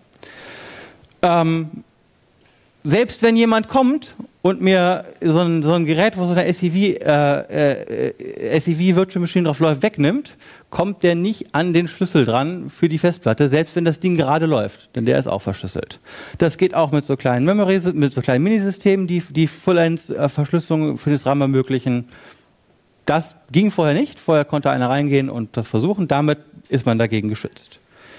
Ähm, Selbst wenn jemand kommt und mir so ein, so ein Gerät, wo so eine S C V, äh, äh, S C V Virtual Machine drauf läuft, wegnimmt, kommt der nicht an den Schlüssel dran für die Festplatte, selbst wenn das Ding gerade läuft, denn der ist auch verschlüsselt. Das geht auch mit so kleinen Memory, mit so kleinen Minisystemen, die die Full-End-Verschlüsselung für das RAM ermöglichen. Das ging vorher nicht. Vorher konnte einer reingehen und das versuchen. Damit ist man dagegen geschützt.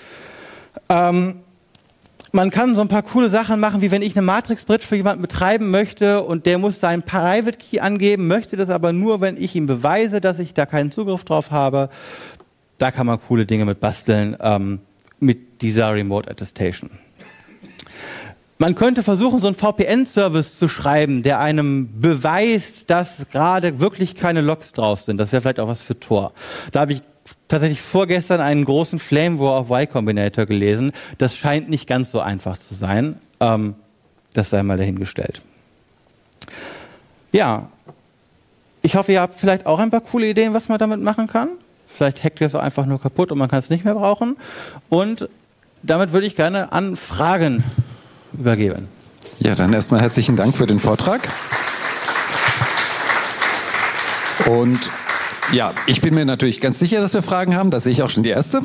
Ähm, Man kann so ein paar coole Sachen machen, wie wenn ich eine Matrix-Bridge für jemanden betreiben möchte und der muss seinen Private Key angeben, möchte das aber nur, wenn ich ihm beweise, dass ich da keinen Zugriff drauf habe. Da kann man coole Dinge mit basteln, ähm, mit dieser Remote Attestation. Man könnte versuchen, so einen V P N-Service zu schreiben, der einem beweist, dass gerade wirklich keine Logs drauf sind. Das wäre vielleicht auch was für Tor. Da habe ich tatsächlich vorgestern einen großen Flame War of Y Combinator gelesen. Das scheint nicht ganz so einfach zu sein. Ähm, das sei mal dahingestellt. Ja, ich hoffe, ihr habt vielleicht auch ein paar coole Ideen, was man damit machen kann. Vielleicht hackt ihr es auch einfach nur kaputt und man kann es nicht mehr brauchen. Und damit würde ich gerne an Fragen übergeben. Ja, dann erstmal herzlichen Dank für den Vortrag. Und ja, ich bin mir natürlich ganz sicher, dass wir Fragen haben. Da sehe ich auch schon die erste.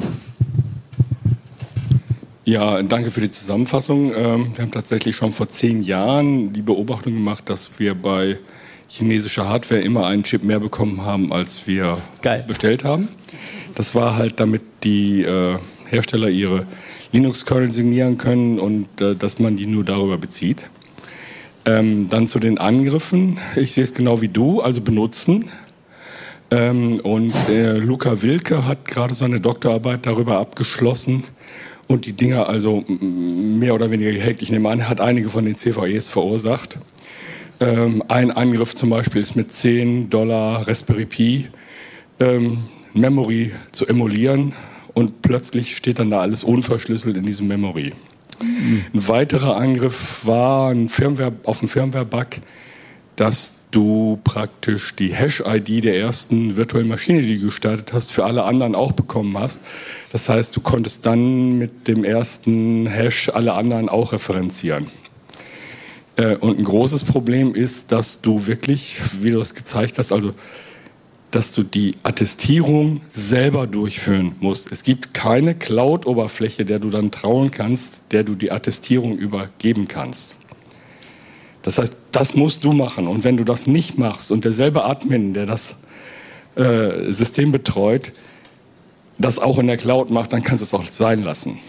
Ja, danke für die Zusammenfassung. Wir haben tatsächlich schon vor zehn Jahren die Beobachtung gemacht, dass wir bei chinesischer Hardware immer einen Chip mehr bekommen haben, als wir Geil. bestellt haben. Das war halt, damit die äh, Hersteller ihre Linux-Kernel signieren können und äh, dass man die nur darüber bezieht. Ähm, dann zu den Angriffen. Ich sehe es genau wie du, also benutzen. Ähm, und äh, Luca Wilke hat gerade seine Doktorarbeit darüber abgeschlossen und die Dinger also mehr oder weniger gehackt. Ich nehme an, er hat einige von den C V Es verursacht. Ähm, ein Angriff zum Beispiel ist mit zehn Dollar Raspberry Pi ähm, Memory zu emulieren und plötzlich steht dann da alles unverschlüsselt in diesem Memory. Mhm. Ein weiterer Angriff war ein Firmware, auf einen Firmware-Bug, dass du praktisch die Hash-I D der ersten virtuellen Maschine, die du gestartet hast, für alle anderen auch bekommen hast. Das heißt, du konntest dann mit dem ersten Hash alle anderen auch referenzieren. Und ein großes Problem ist, dass du wirklich, wie du es gezeigt hast, also dass du die Attestierung selber durchführen musst. Es gibt keine Cloud-Oberfläche, der du dann trauen kannst, der du die Attestierung übergeben kannst. Das heißt, das musst du machen. Und wenn du das nicht machst und derselbe Admin, der das äh, System betreut, das auch in der Cloud macht, dann kannst du es auch sein lassen.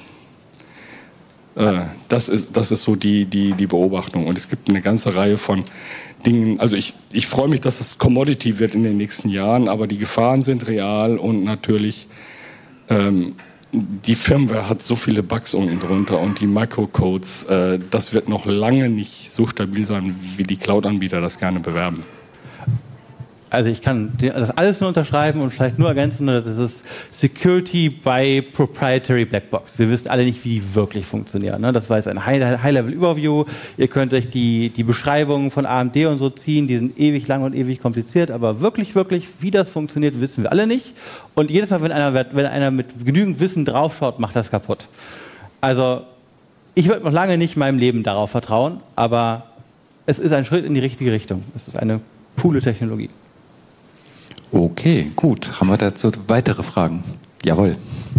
Äh, das ist, das ist so die, die, die Beobachtung. Und es gibt eine ganze Reihe von Dingen. Also ich, ich freue mich, dass es Commodity wird in den nächsten Jahren, aber die Gefahren sind real und natürlich ähm, die Firmware hat so viele Bugs unten drunter und die Microcodes, äh, das wird noch lange nicht so stabil sein, wie die Cloud-Anbieter das gerne bewerben. Also ich kann das alles nur unterschreiben und vielleicht nur ergänzen, das ist Security by Proprietary Blackbox. Wir wissen alle nicht, wie die wirklich funktionieren. Ne? Das war jetzt ein High-Level-Überview. Ihr könnt euch die, die Beschreibungen von A M D und so ziehen, die sind ewig lang und ewig kompliziert, aber wirklich, wirklich, wie das funktioniert, wissen wir alle nicht. Und jedes Mal, wenn einer, wenn einer mit genügend Wissen draufschaut, macht das kaputt. Also ich würde noch lange nicht meinem Leben darauf vertrauen, aber es ist ein Schritt in die richtige Richtung. Es ist eine coole Technologie. Okay, gut. Haben wir dazu weitere Fragen? Jawohl.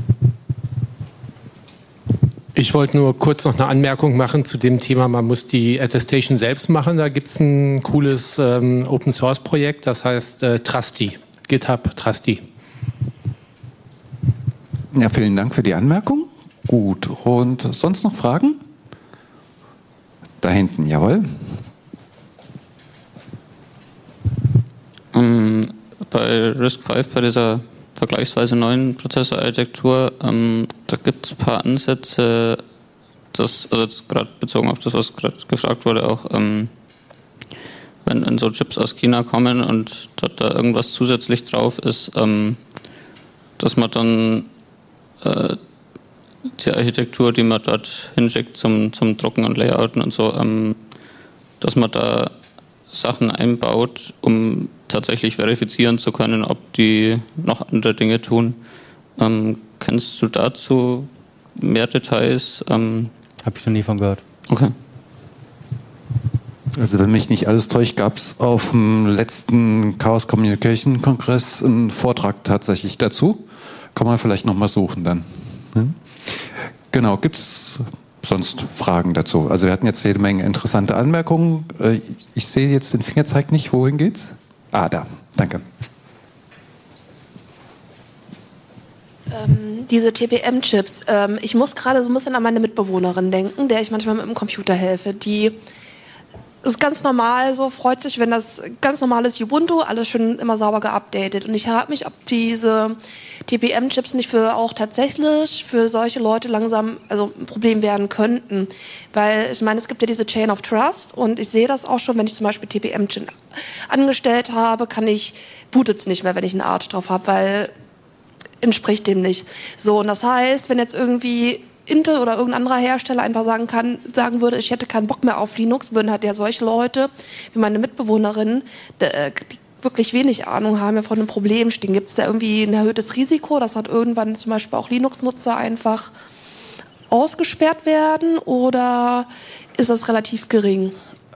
Ich wollte nur kurz noch eine Anmerkung machen zu dem Thema, man muss die Attestation selbst machen. Da gibt es ein cooles ähm, Open-Source-Projekt, das heißt äh, Trusty, GitHub Trusty. Ja, vielen Dank für die Anmerkung. Gut. Und sonst noch Fragen? Da hinten, jawohl. Um Bei RISC fünf, bei dieser vergleichsweise neuen Prozessorarchitektur, ähm, da gibt es ein paar Ansätze, das, also gerade bezogen auf das, was gerade gefragt wurde, auch ähm, wenn, wenn so Chips aus China kommen und dort da irgendwas zusätzlich drauf ist, ähm, dass man dann äh, die Architektur, die man dort hinschickt zum, zum Drucken und Layouten und so, ähm, dass man da Sachen einbaut, um tatsächlich verifizieren zu können, ob die noch andere Dinge tun. Ähm, kennst du dazu mehr Details? Ähm Habe ich noch nie von gehört. Okay. Also wenn mich nicht alles täuscht, gab es auf dem letzten Chaos Communication Kongress einen Vortrag tatsächlich dazu. Kann man vielleicht nochmal suchen dann. Hm? Genau, gibt es sonst Fragen dazu? Also wir hatten jetzt jede Menge interessante Anmerkungen. Ich sehe jetzt den Fingerzeig nicht. Wohin geht's? Ah, da. Danke. Ähm, diese T P M-Chips. Ähm, ich muss gerade so ein bisschen an meine Mitbewohnerin denken, der ich manchmal mit dem Computer helfe. Die ist ganz normal so, freut sich, wenn das ganz normales Ubuntu, alles schön immer sauber geupdatet. Und ich frage mich, ob diese T P M-Chips nicht für auch tatsächlich für solche Leute langsam also ein Problem werden könnten. Weil ich meine, es gibt ja diese Chain of Trust und ich sehe das auch schon, wenn ich zum Beispiel T P M-Chip angestellt habe, kann ich, bootet es nicht mehr, wenn ich einen Arch drauf habe, weil entspricht dem nicht. So, und das heißt, wenn jetzt irgendwie Intel oder irgendein anderer Hersteller einfach sagen kann, sagen würde, ich hätte keinen Bock mehr auf Linux, würden halt ja solche Leute, wie meine Mitbewohnerin, die wirklich wenig Ahnung haben, ja vor einem Problem stehen. Gibt es da irgendwie ein erhöhtes Risiko, dass halt irgendwann zum Beispiel auch Linux-Nutzer einfach ausgesperrt werden oder ist das relativ gering?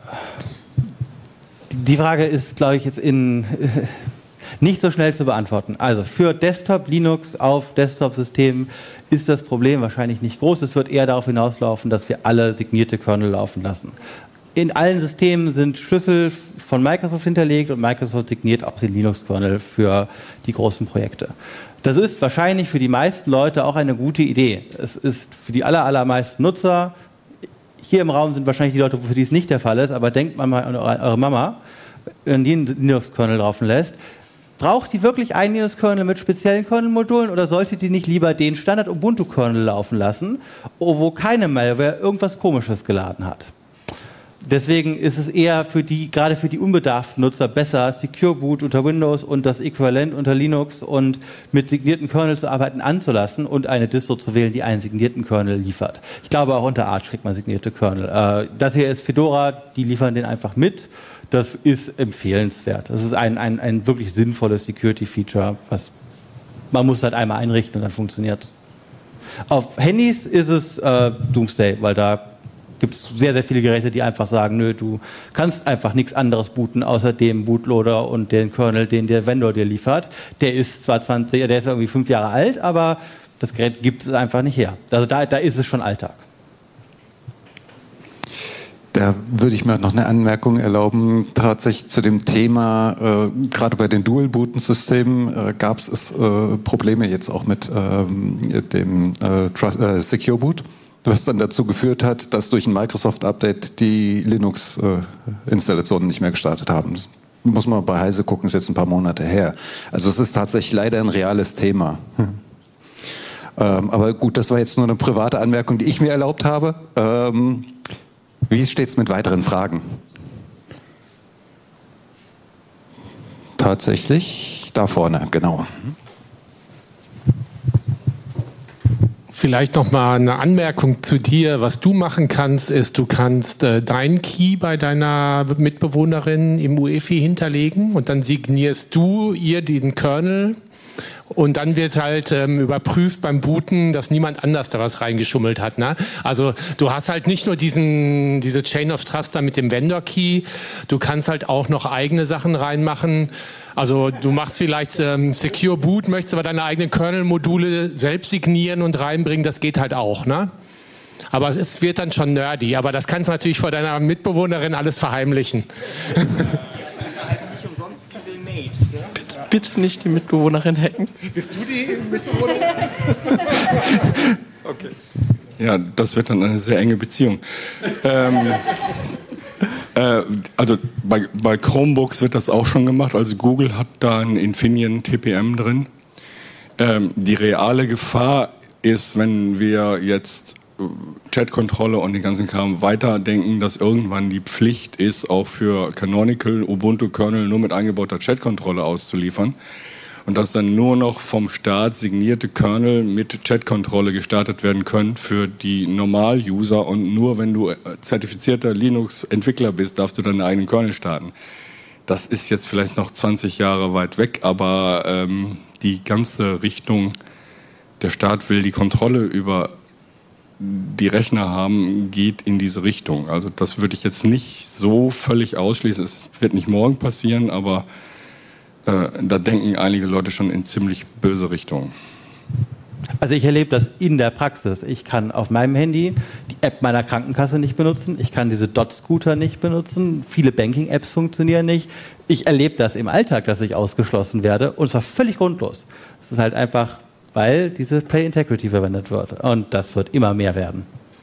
Die Frage ist, glaube ich, jetzt in nicht so schnell zu beantworten. Also für Desktop Linux auf Desktop-Systemen ist das Problem wahrscheinlich nicht groß. Es wird eher darauf hinauslaufen, dass wir alle signierte Kernel laufen lassen. In allen Systemen sind Schlüssel von Microsoft hinterlegt und Microsoft signiert auch den Linux-Kernel für die großen Projekte. Das ist wahrscheinlich für die meisten Leute auch eine gute Idee. Es ist für die aller, allermeisten Nutzer, hier im Raum sind wahrscheinlich die Leute, für die es nicht der Fall ist, aber denkt man mal an eure Mama, wenn die einen Linux-Kernel laufen lässt. Braucht die wirklich einen Linux-Kernel mit speziellen Kernel-Modulen oder sollte die nicht lieber den Standard-Ubuntu-Kernel laufen lassen, wo keine Malware irgendwas Komisches geladen hat? Deswegen ist es eher für die, gerade für die unbedarften Nutzer besser, Secure Boot unter Windows und das Äquivalent unter Linux und mit signierten Kernel zu arbeiten anzulassen und eine Distro zu wählen, die einen signierten Kernel liefert. Ich glaube, auch unter Arch kriegt man signierte Kernel. Äh, das hier ist Fedora, die liefern den einfach mit. Das ist empfehlenswert. Das ist ein, ein, ein wirklich sinnvolles Security-Feature. Was man muss halt einmal einrichten und dann funktioniert es. Auf Handys ist es äh, Doomsday, weil da gibt es sehr, sehr viele Geräte, die einfach sagen, nö, du kannst einfach nichts anderes booten, außer dem Bootloader und den Kernel, den der Vendor dir liefert. Der ist zwar zwanzig, der ist irgendwie fünf Jahre alt, aber das Gerät gibt es einfach nicht her. Also da, da ist es schon Alltag. Da würde ich mir noch eine Anmerkung erlauben, tatsächlich zu dem Thema, äh, gerade bei den Dual-Booten-Systemen äh, gab es äh, Probleme jetzt auch mit ähm, dem äh, Trust, äh, Secure Boot, was dann dazu geführt hat, dass durch ein Microsoft-Update die Linux-Installationen nicht mehr gestartet haben. Das muss man bei Heise gucken, ist jetzt ein paar Monate her. Also es ist tatsächlich leider ein reales Thema. Hm. Ähm, aber gut, das war jetzt nur eine private Anmerkung, die ich mir erlaubt habe. Ähm, Wie steht es mit weiteren Fragen? Tatsächlich da vorne, genau. Vielleicht noch mal eine Anmerkung zu dir. Was du machen kannst, ist, du kannst äh, deinen Key bei deiner Mitbewohnerin im U E F I hinterlegen und dann signierst du ihr den Kernel. Und dann wird halt ähm, überprüft beim Booten, dass niemand anders da was reingeschummelt hat. Ne? Also du hast halt nicht nur diesen, diese Chain of Trust da mit dem Vendor Key, du kannst halt auch noch eigene Sachen reinmachen. Also du machst vielleicht ähm, Secure Boot, möchtest aber deine eigenen Kernel-Module selbst signieren und reinbringen, das geht halt auch. Ne? Aber es wird dann schon nerdy, aber das kannst du natürlich vor deiner Mitbewohnerin alles verheimlichen. Bitte, bitte nicht die Mitbewohnerin hacken. Bist du die Mitbewohnerin? Okay. Ja, das wird dann eine sehr enge Beziehung. ähm, äh, also bei, bei Chromebooks wird das auch schon gemacht. Also Google hat da ein Infineon T P M drin. Ähm, die reale Gefahr ist, wenn wir jetzt Chat-Kontrolle und den ganzen Kram weiterdenken, dass irgendwann die Pflicht ist, auch für Canonical Ubuntu-Kernel nur mit eingebauter Chat-Kontrolle auszuliefern und dass dann nur noch vom Staat signierte Kernel mit Chat-Kontrolle gestartet werden können für die Normal-User und nur wenn du zertifizierter Linux-Entwickler bist, darfst du deinen eigenen Kernel starten. Das ist jetzt vielleicht noch zwanzig Jahre weit weg, aber ähm, die ganze Richtung, der Staat will die Kontrolle über die Rechner haben, geht in diese Richtung. Also das würde ich jetzt nicht so völlig ausschließen. Es wird nicht morgen passieren, aber äh, da denken einige Leute schon in ziemlich böse Richtungen. Also ich erlebe das in der Praxis. Ich kann auf meinem Handy die App meiner Krankenkasse nicht benutzen. Ich kann diese Dot-Scooter nicht benutzen. Viele Banking-Apps funktionieren nicht. Ich erlebe das im Alltag, dass ich ausgeschlossen werde und zwar völlig grundlos. Es ist halt einfach, weil diese Play Integrity verwendet wird. Und das wird immer mehr werden.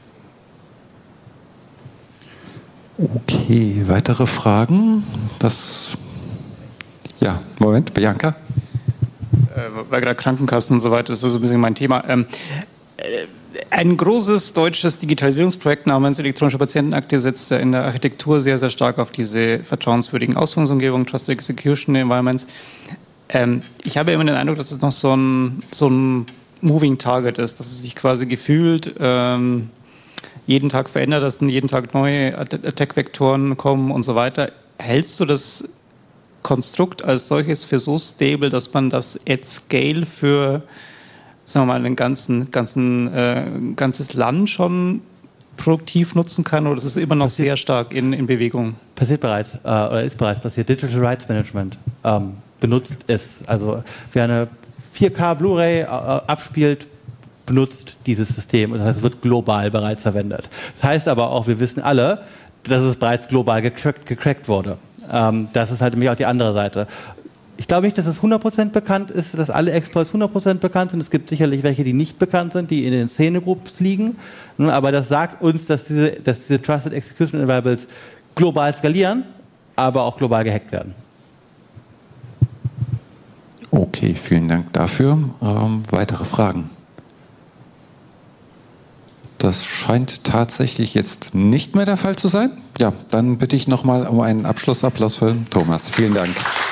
Okay, weitere Fragen? Das ja, Moment, Bianca. Äh, weil gerade Krankenkassen und so weiter, das ist so ein bisschen mein Thema. Ähm, äh, ein großes deutsches Digitalisierungsprojekt namens elektronische Patientenakte setzt ja in der Architektur sehr, sehr stark auf diese vertrauenswürdigen Ausführungsumgebungen, Trusted Execution Environments. Ähm, ich habe immer den Eindruck, dass es noch so ein, so ein Moving Target ist, dass es sich quasi gefühlt ähm, jeden Tag verändert, dass dann jeden Tag neue Attack-Vektoren kommen und so weiter. Hältst du das Konstrukt als solches für so stable, dass man das at scale für, sagen wir mal, ein ganzen, ganzen, äh, ganzes Land schon produktiv nutzen kann, oder ist es immer noch passiert, sehr stark in, in Bewegung? Passiert bereits, äh, oder ist bereits passiert. Digital Rights Management ähm, benutzt es. Also wer eine vier K Blu-ray äh, abspielt, benutzt dieses System. Das heißt, es wird global bereits verwendet. Das heißt aber auch, wir wissen alle, dass es bereits global gecrackt, gecrackt wurde. Ähm, das ist halt nämlich auch die andere Seite. Ich glaube nicht, dass es hundert Prozent bekannt ist, dass alle Exploits hundert Prozent bekannt sind. Es gibt sicherlich welche, die nicht bekannt sind, die in den Szenegroups liegen. Aber das sagt uns, dass diese, dass diese Trusted Execution Environments global skalieren, aber auch global gehackt werden. Okay, vielen Dank dafür. Ähm, weitere Fragen? Das scheint tatsächlich jetzt nicht mehr der Fall zu sein. Ja, dann bitte ich nochmal um einen Abschlussapplaus für Thomas. Vielen Dank.